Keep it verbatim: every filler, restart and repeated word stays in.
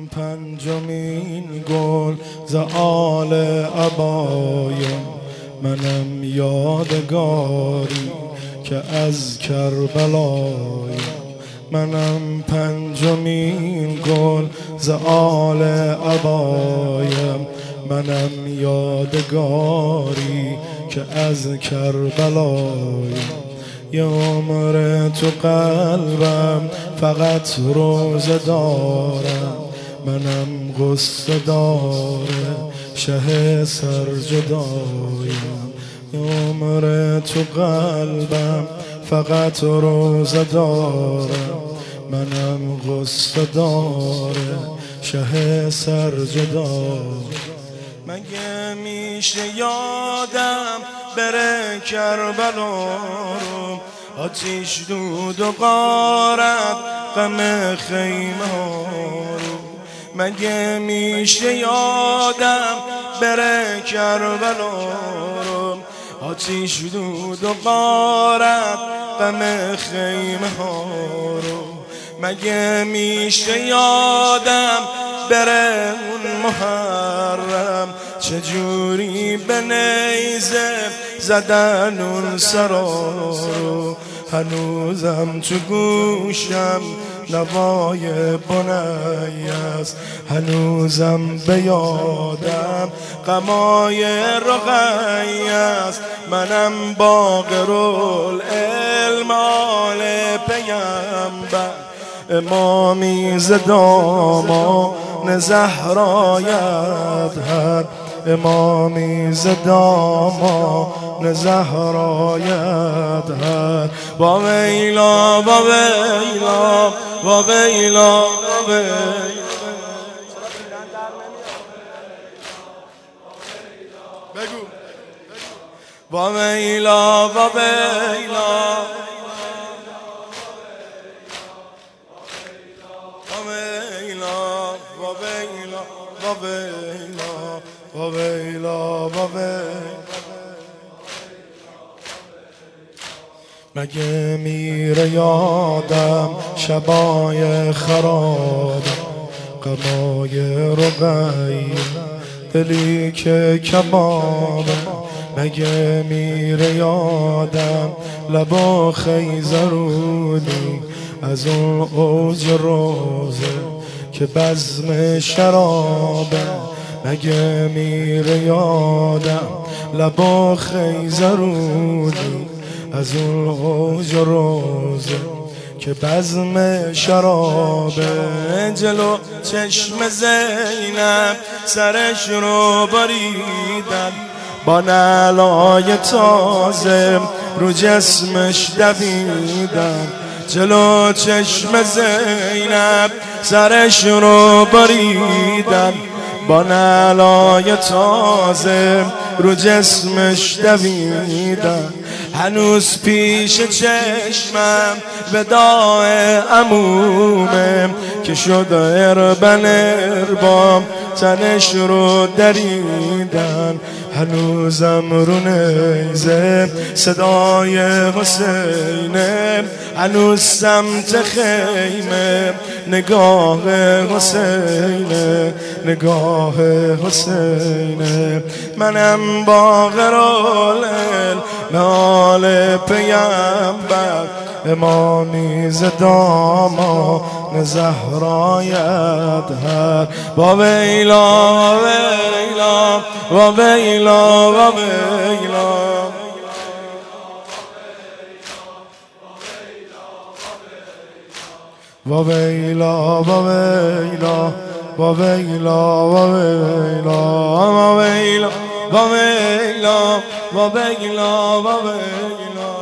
پنجمین گل ز آل عبایم، منم یادگاری که از کربلایم. منم پنجمین گل ز آل عبایم، منم یادگاری که از کربلایم. یه عمر تو قلبم فقط روزه دارم، منم غصه داره شه سرجدایم. یه عمر تو قلبم فقط روزه دارم، منم غصه داره شه سرجدایم. مگه میشه یادم بره کربلا رو، آتیش دود و غارت غم خیمه ها رو. مگه میشه یادم بره کربلا رو، آتیش دود و غارت غم خیمه ها رو. مگه میشه یادم بره اون محرم، چجوری به نیزه زدن اون سرا رو. هنوزم تو گوشم نوای بنی است، هنوزم به یادم غمای رقی است. منم باقرالعلم آل پیمبر، امامی ز دامان زهرایت هر، امامی ز دامان زهرایت هر. با ویلا با ویلا با ویلا با ویلا. بگو با ویلا با ویلا با ویلا با ویلا. مگه میره یادم شبای خراب، غمای رقی دلی که کباب. مگه میره یادم لبا خیزرونی از اون اوج روزه که بزم شرابه. مگه میره یادم لبا خیزرونی از اون اوج روزه که بزم شرابه. جلو چشم زینب سرش رو بریدن، با نعلای تازه رو جسمش دویدن. جلو چشم زینب سرش رو بریدن، با نعلای تازه رو جسمش دویدن. هنوز پیش چشمم وداع عمومه که شد اربن اربام تنش رو دریدن. هنوزم رو نیزه صدای حسینه، هنوز سمت خیمه نگاه حسینه نگاه حسینه. منم باقرالعلم آل پیمبر، امامی ز دامان زهرایت هر. با ویلا و ویلا و ویلا و ویلا. و ویلا و ویلا و ویلا و ویلا و ویلا و ویلا و ویلا و ویلا.